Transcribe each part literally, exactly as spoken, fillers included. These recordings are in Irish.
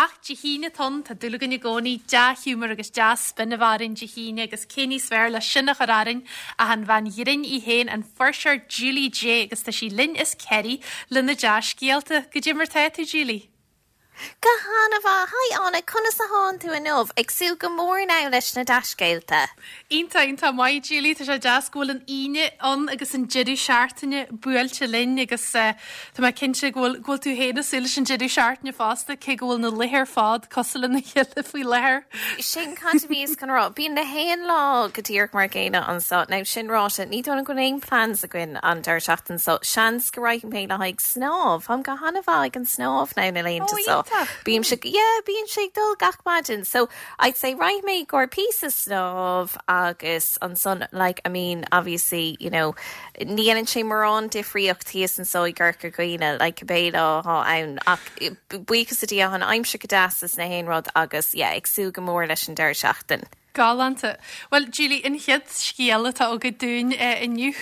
Ach, Jehine ton, tá dúla gan gcónaí de humor agus de spinna bharin Jehine agus céní sver le sinna chorárin a han bhain dhirin i héin an forsir Julie J agus tá sí linn is Kerry linna de scialta go dtí mar tú Julie. Gahanava, hi Anna, conna sa hán tú anov, ag sú go mór ná leis na dascéilta. Ínta ínta mai Julie tá sé deascúil an ine an agus an jiidir seaartaine buailte linn agus tá mai cinse ghfuil tú héna súla an jiidir seaartaine fásta cé ghfuil na lethir fád cosla na heile faoi lethir. Sin canta bhís gan rá, bíon na héan lá go dtíoch mar géine an sa, ná sin ráta, ní donna go éon plans a gin an dar seachtain so, seans go raich an pe le haig snáb, ham gahanava ag an snáb ná na lénta so. Bím se, yeah, bím se dul gach madin. So I'd say right me gore pieces of agus on son like I mean obviously you know nían an sé mar an difriocht tíos an sói gurca goine like béla ha an ach buchas a dia han aim se gadasas na héinrod agus yeah ag sú go mór leis an deir seachtain. Galanta. Well, Julie, in hiad sciala tá ó go dún inniu.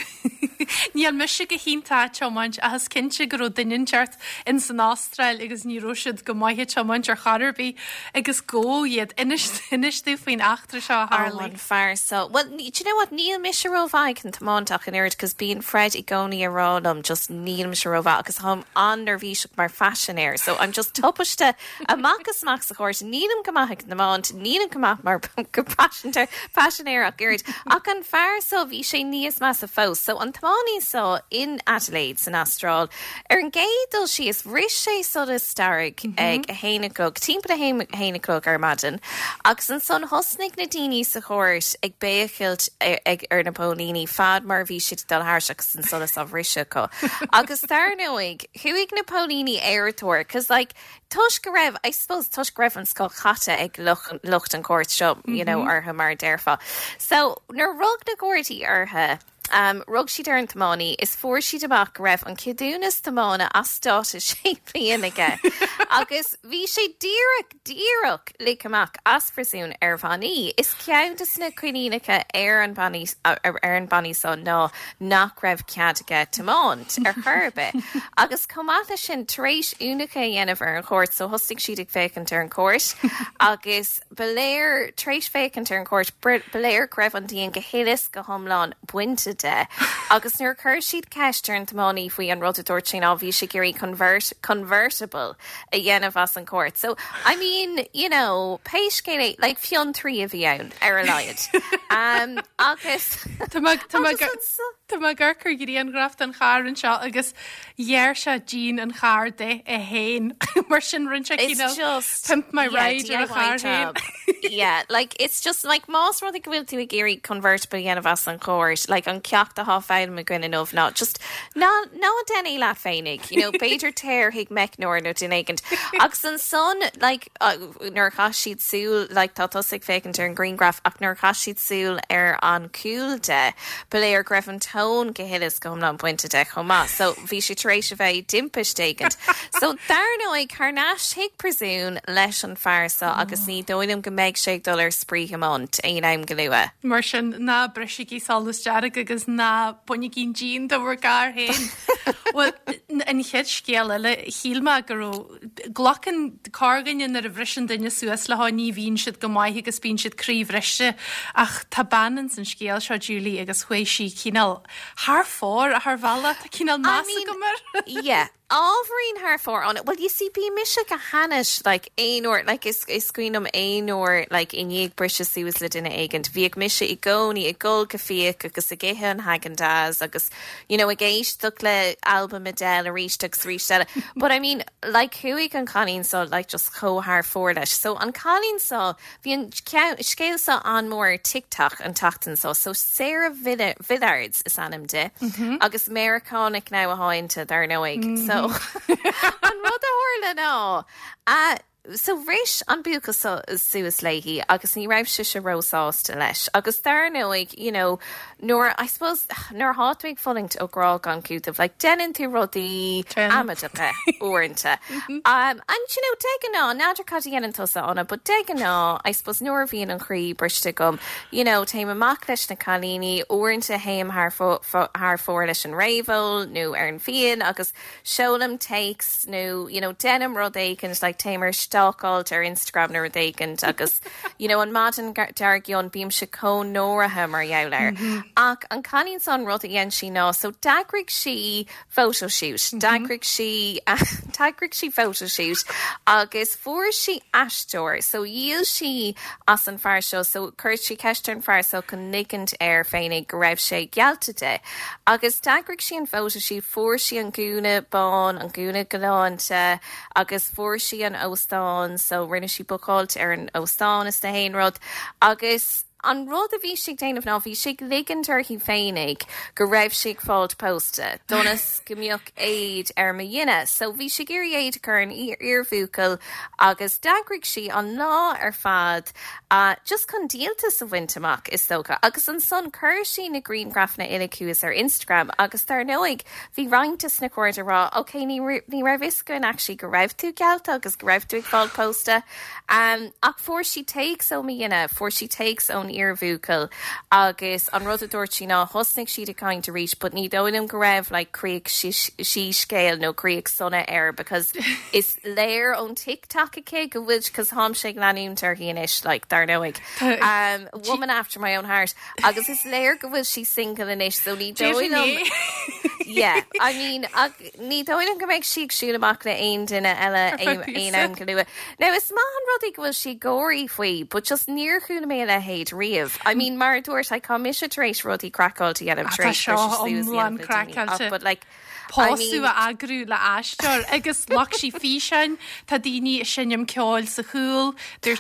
Ní an muise go hínta teáint a has cinse go dainn teart in san Ástrail agus ní roisiid go maithe teáint ar chararbí agus ggó iad inistú faoin achtra seo Harlan fear so well do you know what níl mis rováig an tamánach an irid cos bíon Fred i gcónaí arádam just níl mis rováig agus ham anar bhíiseach mar fashion air so I'm just tupaiste amachchas max a chóir nílam gomaigh na máint nílam gomaach mar go Fashion fashion air ach grid ach an fear so bhí sé níos más a fós so an tamánaí so in Adelaide san Astral ar an gédal si is ris sé so is starig ag a héanaclog timp a héanaclog ar madan agus an son hosnig na daoine sa chóirt ag béchilt ag ar na pólíní fad mar bhí siad dal háiseach san solas a bhrisise có agus dar nóig chuig na pólíní airtóir cos like tush go raibh, I suppose tush go raibh an scoil chatta ag lucht an cuairt seo, you know, artha mar deirfa. So, nar rug na gcuairtaí artha, um, rug siad ar an tamánaí, is fuair siad amach go raibh an ciúnas tamána as státa sé blianaige. Agus bhí sé díreach, díreach le amach as presún ar bhaní. Is ceantas na cuinínacha ar an baní ar an baní son ná nach raibh ceadaige tamánt ar churbe. Agus comata sin taréis únacha dhéanamh ar an chóirt, so hostig siad ag fécant ar an chóirt. Agus beléir tréis fécant ar an chóirt, beléir greibh an díon go héilis go thomláin buinte de. Agus nuair chuir siad ceist ar an tamánaí faoi an rudadúirt sin á bhí sé gurí convert convertible a dhéanamh as an chóirt. So, I mean, you know, péis céile, like fion trí a bhí ann ar a laiad. Um, agus... Tá má gurcur gurí an graft an char an seo agus dhéir se Jean an char de a héin. Mar sin rinse It's just... pimp my yeah, ride ar a char job. Yeah, like, it's just, like, más rud ag bhfuil tú a géirí convertible dhéanamh as an chóirt, like, an ceacht a háfáil me gine nómh ná, just, ná, ná denny le féinnig, you know, beidir teir hiag mech nóir nó dunéigent. Agus an son, like, uh, nuair chas siad súil, like, tá tosig fécant ar an greengraph, ach nuair chas siad súil ar an cúil de, beléir greibh an tón gohéilis gom ná buinte de chomá, so bhí sé taréis a bheith dimpis déigent. So, dar nóid carnáis hiag presún leis an fearsa agus ní dóilm go méid sé dul ar sprí amont aon aim go luath. Mar sin ná breisiigí salas dearag agus ná buinigín Jean do bhar gar héin. Well, in chead scéal le hílma gurú glachan cargain ar a bhrisin duine suas le ní bhín siad go maithe agus bín siad críomhreiste ach tá banan san scéal seo Julie agus chuéis sí cíneal thar fór a th bhela tá cíneal más go mar. Yeah. Ábhrín haar for on it. Well, you see, be misha a hanish like ein or like is is screen um ein or like in yig brisha si was lit in agent viag misha i goni i gol kafiak agus a gehe an hagen daz agus you know a geish tukle album medel a reach tuk reach but I mean like who we can Colleen saw like just co haar fordish so on Colleen saw the scale saw on more TikTok and tachten saw so Sarah Villards is on him de agus Americanic now a hointe there no egg so an rud a hórla ná. Uh, so réis an buchas so, suas leihi agus ní raibh si se rosásta leis agus dar nóig you know nor I suppose nor hátmig fullingt ó grá gan cútah like denin tú rodí amadacha uanta um and you know degan ná nádra cadí an tosa anna but degan ná I suppose nor bhíon an chrí briste gom you know téim amach leis na chalíní uanta haim haar fó haar fór leis an réhil nó ar an fian agus seolam takes nó you know denim rod écans like téimar stalkáilt ar Instagram nar dhéigent agus you know an madan dargion bím se có nórathe mar jouler ach an canín san rud a dhéan si ná so dagrig si photoshoot dagrig si dagrig si photoshoot agus fuair si astóir so díal si as an fear seo so chuir si ceiste an fear so chun nicint ar féinnig go raibh sé gealta de agus dagrig si an photoshoot fuair si an gúna bán an gúna goláinte agus fuair si an óstán so rinne si bucáilt ar an óstán is na héanrod agus an rud a bhí si déanamh ná bhí si ligantar hí féinnig go raibh si fáilt posta donas gombeoch éid ar ma dhéine so bhí si gur éid chu an iarmhúcail agus dagrig si an lá ar fad a just chun díalta sa bhainteach is socha agus an son chuir si na greengrafna ina cuas ar Instagram agus tar nóig bhí reintas na cuairte rá ok ní ní raibh iscoin actually go raibh tú gealta agus go raibh tú ag fáilt posta um, ach fuair si takes ó ma dhéine fuair si takes ón iarmhúcail agus an rud a dúirt sin ná thosnig siad a caiint a rís, but ní dóinm go raibh like críoc sí scéal nó críoc sonna air because is léir ón TikTok a cé go bhfuil cos ham sé leanúntar híis like dar nóig um, woman after my own heart agus is léir go bhfuil si single inis so ní dóinm yeah I mean ní dóinm go méid siad siúlamach le aon duine eile aon an goúa now is má an rud go bhfuil si góirí faoi but just níor chuúna mé le héad riamh I mean mar dúirt ag com mis a trééis rudí crackáilte a trééis but like Pású a agrú le eisteir agus lech si fi sein tá daoine sinnim ceáil sa chúil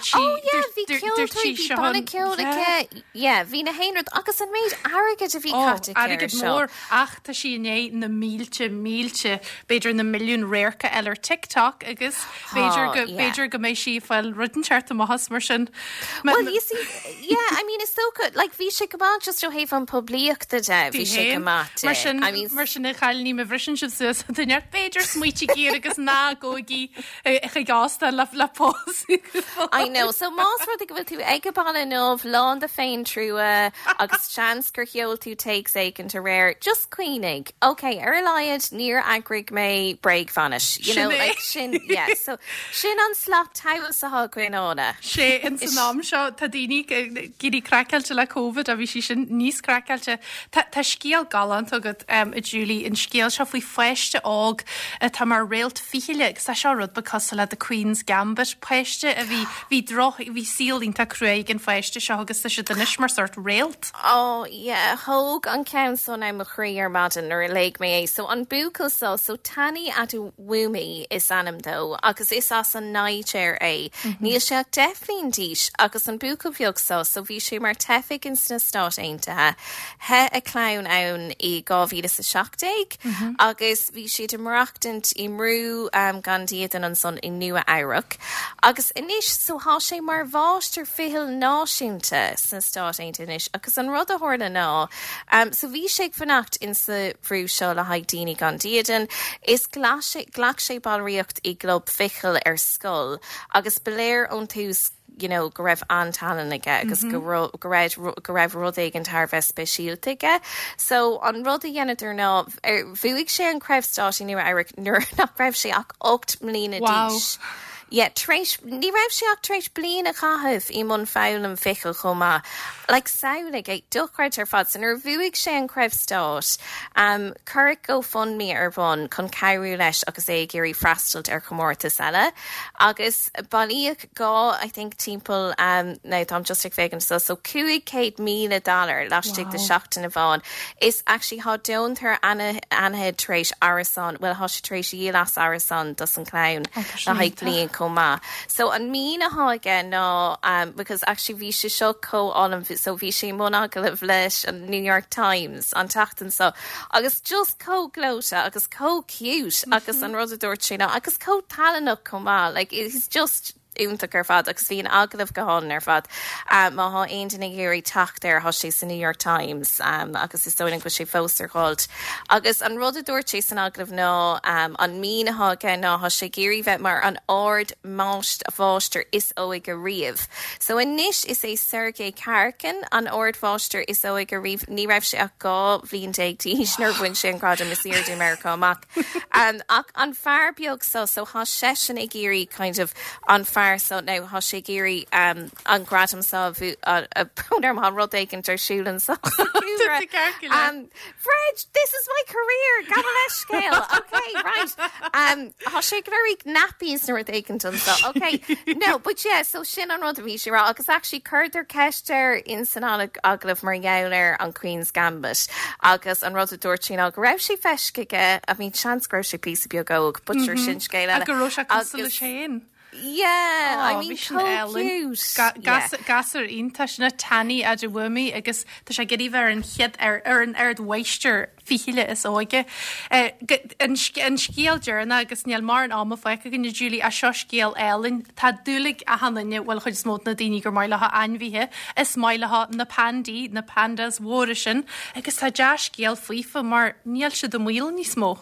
hí na héanrad agus an méid agad a bhí agad mór ach tá sí né na mílte mílte beidir na milliún réircha eile TikTok agus beidir go beidir go mééis si fáil rudenseart a mahas mar sin well you see yeah I mean it's so good like bhí sé go just ó héh an poblíochta de bhí sé go mar sin mar sin na chailní a bhrisin duart beidir smuotí gé agus ná góí chu gásta le le pós. I know, so más rud go bhfuil tú ag go banna nómh lán de féin trúa agus seans gur cheol tú takes éigen to réir just cuioinnig. Okay, ar laiad níor agrig mé break vanish. You know, like sin, yeah, so sin an slap taimh sa há cuinána. Sé in san nám seo tá daoine gurí cracailte le COVID a bhí si sin níos cracailte. Tá scéal galant agad um, a Julie in scéal seo faoi feiste ág a tá mar réalt fihiile sa seo rud becos le the Queen's Gambit feiste a bhí bhí droch bhí sílínta cruig an feiste seo agus se denis mar sort réalt. Oh yeah, hoog an cean son I'm a chríar madan or a leg me so an bucal so so tanny atu wumi is anam though agus is as an nightshare a níl se deflin díis agus an bucal fiog so so bhí sé mar tefik in sna stát eintathe he a clown ann I gáhí is a seachteig agus bhí siad imreachtant I mrú um, gandíad an an son I nua Eirech agus inis so há sé mar bháistir fihil náisiúnta san stát einta inis agus an rud a hórna ná um, so bhí sé fannacht in sa bhrú seo le haidíine gandíadan is ghlach sé balríocht I glob fichil ar scoil agus beléir ón tús you know, go raibh antalan aige agus go raibh rud ag an tarfeh speisialta aige. So an rud a dhéanaidir ná bhuaigh sé an creibhstát I nua Eirech nuair nach raibh sé ach ocht mlína díis. Yeah, treis, ní raibh sé ach treis blian a chathamh I mun fáil an fichil chomá. Like saolig ag duchraid ar fad san ar bhuaigh sé an creibhstát um, chuirigh go fundmi ar bhain chun cairú leis agus é géirí freistalt ar chomórtas eile. Agus bailíoch gá, I think, timpeall, um, no, I'm just ag fégan so, so cúig céad míle dollar leistigh de seachtain a bhain is actually há dón tar anhead treis arasan, well, há sé treis dílas arasan dus an clown na haid blian comá. So an mína há again no, um, because actually bhí sé seo có-álam so bhí sé mna go libh leis an New York Times an tachtan so agus just có-glóta agus có-cute agus an rud a dúirt sé ná agus có-talanach comá like it's just úntaach ar fad agus bhíon aglah go háin ar fad um, má há aon duna géirí tacht ar há sé san New York Times um, agus is dóing go sé fóstar háilt. Agus an rud a dúirt sé san aglah ná um, an mínaá gan ná há sé géirí bheith mar an ard máist a bháister is óig go riamh. So in níis is é Sergei Karkin an ard bháister is óig go riamh ní raibh sé ach gá bhíon déag tíis nar bhain sé an grád is íir de America amach. Um, ach an fear beag so so há sesin ag géirí kind of an fear so now há sé géirí um, an gradam sa bhú a prónar má rud éigen tar siúlan sa. Um, Fred, this is my career, gabal leis scale. Okay, right. Um, há sé very nappies nor éigen tún so. Okay, no, but yeah, so sin an rud a bhí sé rá agus actually chuirtar ceistir in san aglah mar gheallir an Queen's Gambit agus an rud a dúirt sin ag raibh sé feisciige a bhín chance groibh sé pí beag óg, but mm-hmm. sin scéile. A go raibh sé cosúil sé. Yeah, oh, I mean, so cute. Ga gas, yeah. Gasar ínta sinna tanní a de bhumi agus tá sé geí bhar an chiad ar ar an aird weister fihiile is óige. An scéaldearna agus níl mar an am foiice gan Julie a seo scéal Ellen tá dúlaigh a hananne bhfuil chuid smót na daoine gur mailetha anmhíthe is mailetha na pandí na pandas mhóra sin agus tá deas scéal faoifa mar níl si do mhuiil ní smó.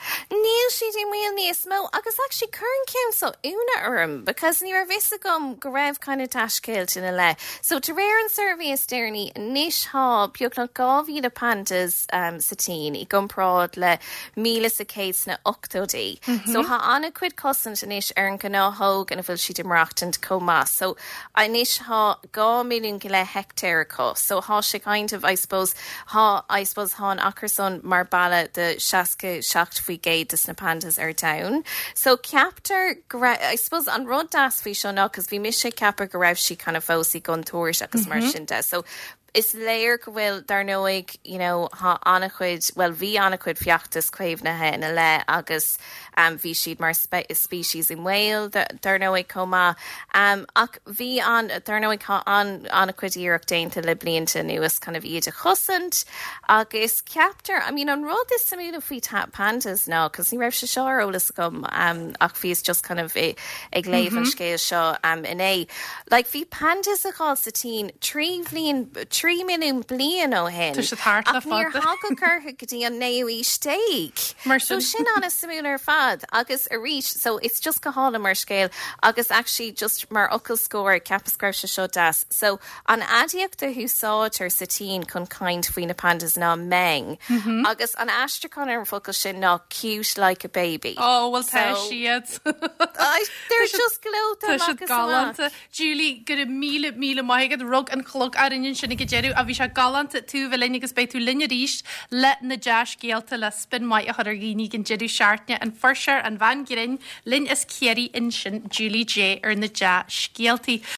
Níl siad in mhuiil níos mó agus actually chun céim so úna orm because ní ar bhís agam go raibh kind of taiscéilt ina le. So to réir an survey is déirní níos há beag na gáhíad a pantas um, sa tín i gomrád le míle sa céits na octódaí. Mm-hmm. So há anna cuid cosint inis ar an gnáthóg an bhfuil siad imreachtant comá. So a níos há gá milliún go le hectare có. So há sé kind of, I suppose, há, I suppose, há an acharson mar balla de seasca seacht we gate na pandas ar down. So captor, I suppose an rud das fi seo ná, cos bhí mis sé capar go raibh si kind of fósaí gon tuairis agus mar sin de. So is léir go bhfuil dar nóig, you know, ha annachcuid, well, bhí annachcuid fiachtas cuimhnathe ina le agus um, bhí siad mar spe species in Wales dar nóig comá. Um, ach bhí an dar nóig an annachcuid íireach déanta le blianta nuas kind of iad a chusant agus captor, I mean, an rud is samúla faoi pandas ná, cos ní raibh se seo ólas gom um, ach bhí is just kind of ag léamh an scéal seo um, in é. Like, bhí pandas a cháil sa tín trí bhliain Three million blian ó hen. Tush thart le fad. Níor há go curtha go dtí an néí steak. So sin an a simúlar fad agus a ríis, so it's just go hála mar scéil agus actually just mar ocail scóir capascribe se seo das. So an adiachta húsáitar sa tín chun caint faoin na pandas ná meng. Mm-hmm. Agus an astracon ar focail sin ná cute like a baby. Oh, well, tá siad. They're just glóta agus galanta. Julie, go a míle míle maigad rug an chlog arin sin Jeru a bhí se galanta tú bhfuil agus beitú linne ríist le na deas géalta le spin mai a chuir gíní gin jeú seaartne an forseir an bhain grin lin is céirí in sin Julie J ar na deas géaltaí.